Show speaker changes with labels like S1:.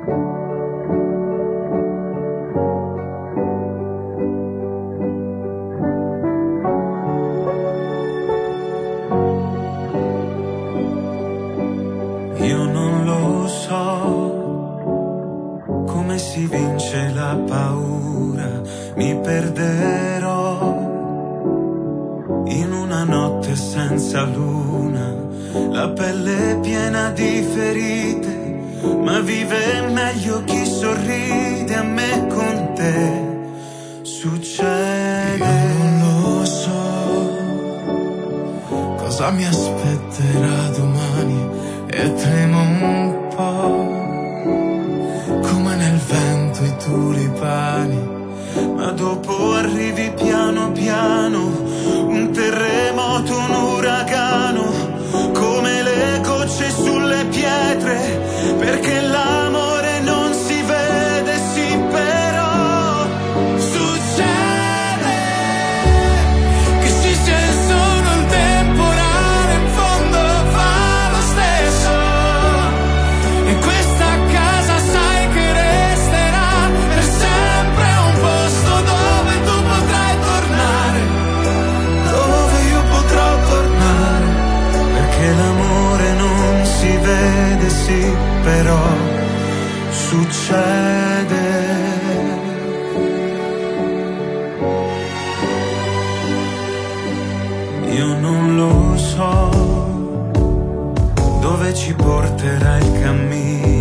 S1: Io non lo so come si vince la paura, mi perderò in una notte senza luna, la pelle piena di ferite, ma vive meglio chi sorride. A me con te succede. Io non lo so cosa mi aspetterà domani e tremo un po' come nel vento i tulipani, ma dopo arrivi piano piano, un terremoto, un uragano, come le gocce sulle pietre, perché l'amore non si vede, sì però succede che ci sia solo il temporale, in fondo fa lo stesso, e questa casa sai che resterà per sempre un posto dove tu potrai tornare, dove io potrò tornare, perché l'amore non si vede, sì però succede. Io non lo so dove ci porterà il cammino,